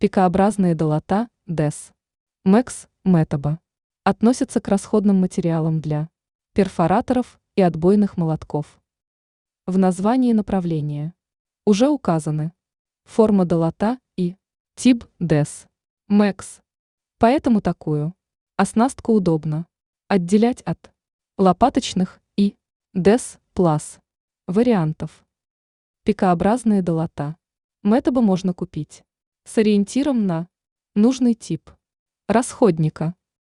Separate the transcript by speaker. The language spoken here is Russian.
Speaker 1: Пикообразные долота ДЭС, МЭКС, Метаба относятся к расходным материалам для перфораторов и отбойных молотков. В названии направления уже указаны форма долота и тип ДЭС, МЭКС, поэтому такую оснастку удобно отделять от лопаточных и ДЭС Плас вариантов. Пикообразные долота Метаба можно купить с ориентиром на нужный тип расходника.